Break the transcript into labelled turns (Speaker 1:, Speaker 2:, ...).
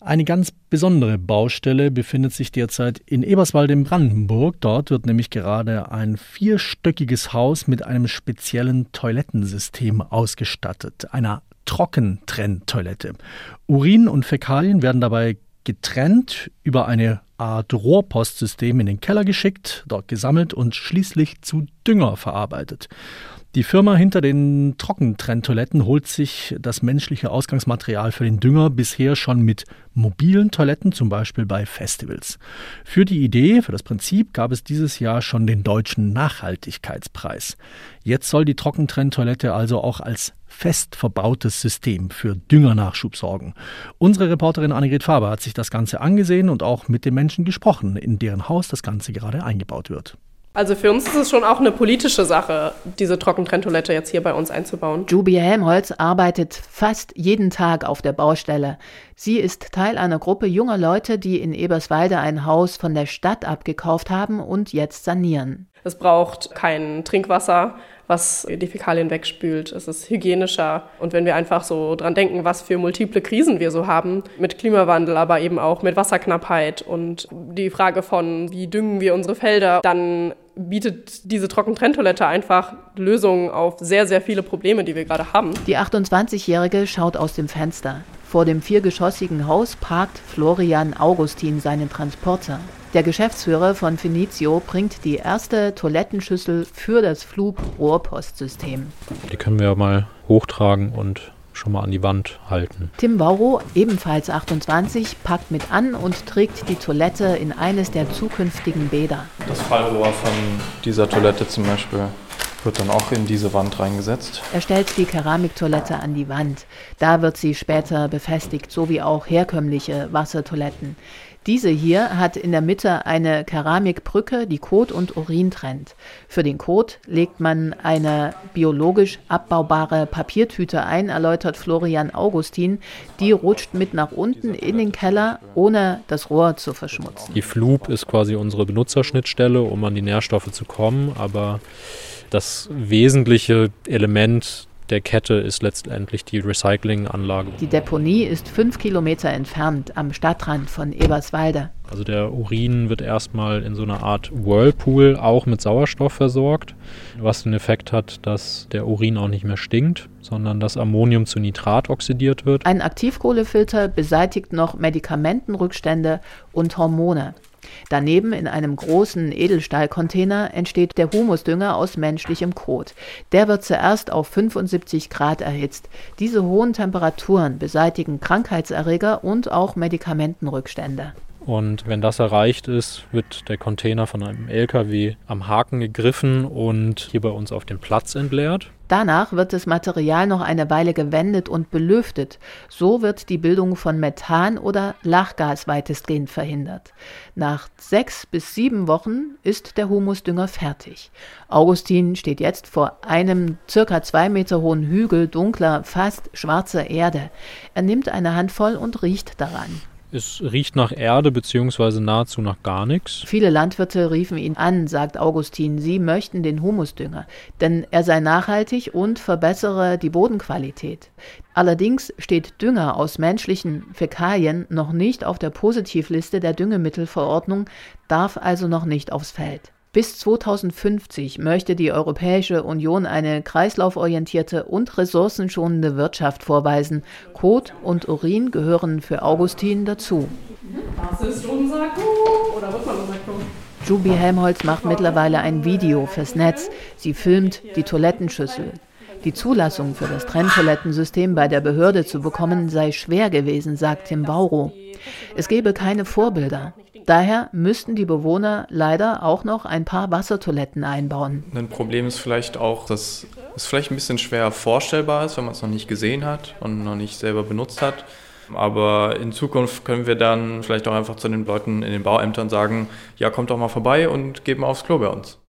Speaker 1: Eine ganz besondere Baustelle befindet sich derzeit in Eberswalde in Brandenburg. Dort wird nämlich gerade ein 4-stöckiges Haus mit einem speziellen Toilettensystem ausgestattet, einer Trockentrenntoilette. Urin und Fäkalien werden dabei getrennt, über eine Art Rohrpostsystem in den Keller geschickt, dort gesammelt und schließlich zu Dünger verarbeitet. Die Firma hinter den Trockentrenntoiletten holt sich das menschliche Ausgangsmaterial für den Dünger bisher schon mit mobilen Toiletten, zum Beispiel bei Festivals. Für die Idee, für das Prinzip gab es dieses Jahr schon den Deutschen Nachhaltigkeitspreis. Jetzt soll die Trockentrenntoilette also auch als fest verbautes System für Düngernachschub sorgen. Unsere Reporterin Annegret Faber hat sich das Ganze angesehen und auch mit den Menschen gesprochen, in deren Haus das Ganze gerade eingebaut wird.
Speaker 2: Also für uns ist es schon auch eine politische Sache, diese Trockentrenntoilette jetzt hier bei uns einzubauen.
Speaker 3: Jubi Helmholtz arbeitet fast jeden Tag auf der Baustelle. Sie ist Teil einer Gruppe junger Leute, die in Eberswalde ein Haus von der Stadt abgekauft haben und jetzt sanieren.
Speaker 2: Es braucht kein Trinkwasser, was die Fäkalien wegspült. Es ist hygienischer. Und wenn wir einfach so dran denken, was für multiple Krisen wir so haben, mit Klimawandel, aber eben auch mit Wasserknappheit und die Frage von, wie düngen wir unsere Felder, dann bietet diese Trockentrenntoilette einfach Lösungen auf sehr, sehr viele Probleme, die wir gerade haben.
Speaker 3: Die 28-Jährige schaut aus dem Fenster. Vor dem 4-geschossigen Haus parkt Florian Augustin seinen Transporter. Der Geschäftsführer von Finizio bringt die erste Toilettenschüssel für das Flug-Rohrpostsystem.
Speaker 4: Die können wir mal hochtragen und schon mal an die Wand halten.
Speaker 3: Tim Bauro, ebenfalls 28, packt mit an und trägt die Toilette in eines der zukünftigen Bäder.
Speaker 5: Das Fallrohr von dieser Toilette zum Beispiel wird dann auch in diese Wand reingesetzt.
Speaker 3: Er stellt die Keramiktoilette an die Wand. Da wird sie später befestigt, so wie auch herkömmliche Wassertoiletten. Diese hier hat in der Mitte eine Keramikbrücke, die Kot und Urin trennt. Für den Kot legt man eine biologisch abbaubare Papiertüte ein, erläutert Florian Augustin. Die rutscht mit nach unten in den Keller, ohne das Rohr zu verschmutzen.
Speaker 4: Die Flub ist quasi unsere Benutzerschnittstelle, um an die Nährstoffe zu kommen, aber das wesentliche Element der Kette ist letztendlich die Recyclinganlage.
Speaker 3: Die Deponie ist 5 Kilometer entfernt am Stadtrand von Eberswalde.
Speaker 4: Also der Urin wird erstmal in so einer Art Whirlpool auch mit Sauerstoff versorgt, was den Effekt hat, dass der Urin auch nicht mehr stinkt, sondern dass Ammonium zu Nitrat oxidiert wird.
Speaker 3: Ein Aktivkohlefilter beseitigt noch Medikamentenrückstände und Hormone. Daneben in einem großen Edelstahlcontainer entsteht der Humusdünger aus menschlichem Kot. Der wird zuerst auf 75 Grad erhitzt. Diese hohen Temperaturen beseitigen Krankheitserreger und auch Medikamentenrückstände.
Speaker 4: Und wenn das erreicht ist, wird der Container von einem LKW am Haken gegriffen und hier bei uns auf den Platz entleert.
Speaker 3: Danach wird das Material noch eine Weile gewendet und belüftet. So wird die Bildung von Methan oder Lachgas weitestgehend verhindert. Nach 6 bis 7 Wochen ist der Humusdünger fertig. Augustin steht jetzt vor einem ca. 2 Meter hohen Hügel dunkler, fast schwarzer Erde. Er nimmt eine Handvoll und riecht daran.
Speaker 4: Es riecht nach Erde bzw. nahezu nach gar nichts.
Speaker 3: Viele Landwirte riefen ihn an, sagt Augustin. Sie möchten den Humusdünger, denn er sei nachhaltig und verbessere die Bodenqualität. Allerdings steht Dünger aus menschlichen Fäkalien noch nicht auf der Positivliste der Düngemittelverordnung, darf also noch nicht aufs Feld. Bis 2050 möchte die Europäische Union eine kreislauforientierte und ressourcenschonende Wirtschaft vorweisen. Kot und Urin gehören für Augustin dazu.
Speaker 2: Das ist unser Kuh, oder wird man unser Kuh?
Speaker 3: Jubi Helmholtz macht mittlerweile ein Video fürs Netz. Sie filmt die Toilettenschüssel. Die Zulassung für das Trenntoilettensystem bei der Behörde zu bekommen, sei schwer gewesen, sagt Tim Bauro. Es gebe keine Vorbilder. Daher müssten die Bewohner leider auch noch ein paar Wassertoiletten einbauen.
Speaker 5: Ein Problem ist vielleicht auch, dass es vielleicht ein bisschen schwer vorstellbar ist, wenn man es noch nicht gesehen hat und noch nicht selber benutzt hat. Aber in Zukunft können wir dann vielleicht auch einfach zu den Leuten in den Bauämtern sagen, ja, kommt doch mal vorbei und geht mal aufs Klo bei uns.